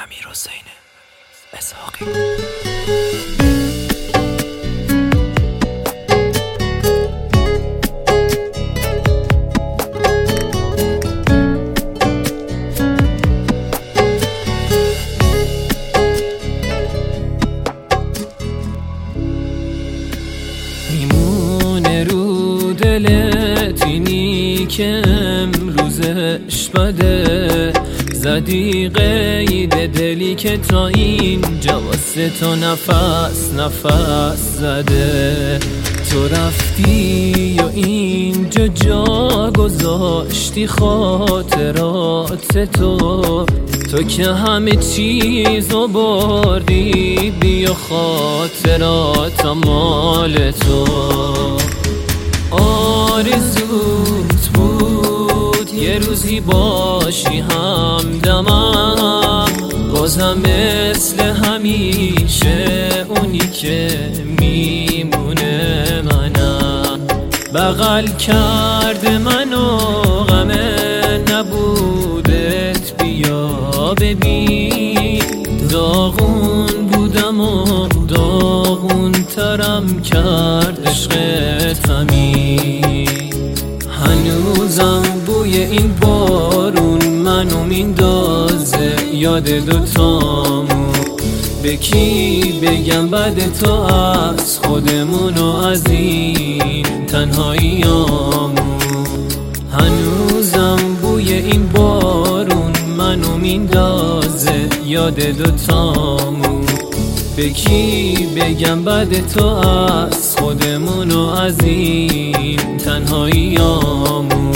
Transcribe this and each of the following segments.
امیرحسین اسحاقی. میمونه رو دلت اینی که امروزش بده، زدی قید دلی که تا اینجا واسه تو نفس نفس زده. تو رفتی و اینجا جا گذاشتی خاطرات تو که همه چیزو بردی، بیا خاطرات مال تو. آرزوت بود یه روزی باشی همدمم، بازم مثل همیشه اونی که میمونه منم. بغل کرده منو غم نبودت، بیا ببین داغون بودم و داغون ترم کرد عشقت همین. هنوزم بوی این بارون منو میندازه یاد دوتامون. به کی بگم بعد تو از خودمون و از این تنهاییامون. هنوزم بوی این بارون منو میندازه یاد دوتامون. به کی بگم بعد تو از خودمون و از این تنهاییامون.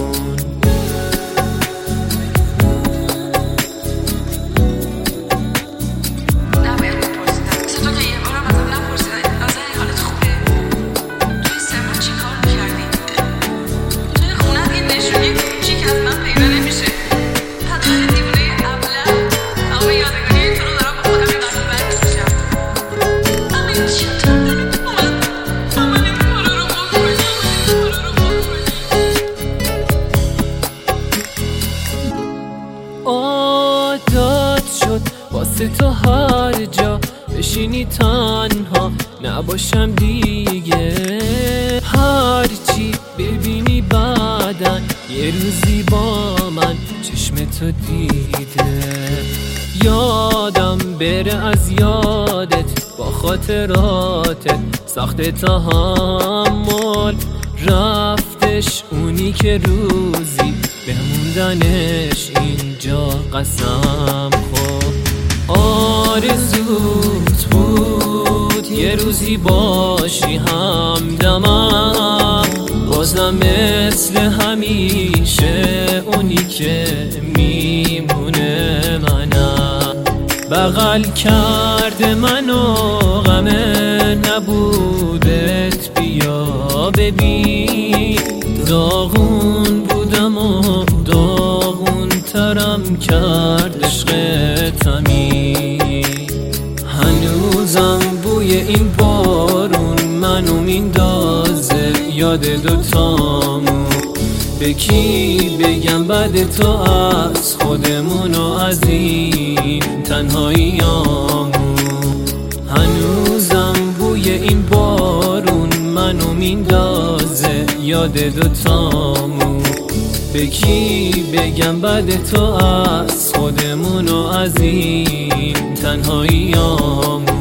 عادت شد واسه تو هر جا بشینی تنها نباشم دیگه. هرچی ببینی بعدن یه روزی با من چشم تو دیده. یادم بره از یادت با خاطراتت سخت تحمل. رفتش اونی که روزی بموندنش اینجا قسم خورد. آرزوت بود یه روزی باشی همدمم، بازم مثل همیشه اونی که میمونه منم. بغل کرده منو غم نبودت، بیا ببین داغون بودم و داغون ترم کرد عشقت همین. هنوزم بوی این بارون منو میندازه یاد دوتامون. به کی بگم بعد تو از خودمون و از این تنهاییامون. هنوزم بوی این بارون منو میندازه یاد دوتامون. به کی بگم بعد تو از خودمون و از این تنهاییامون.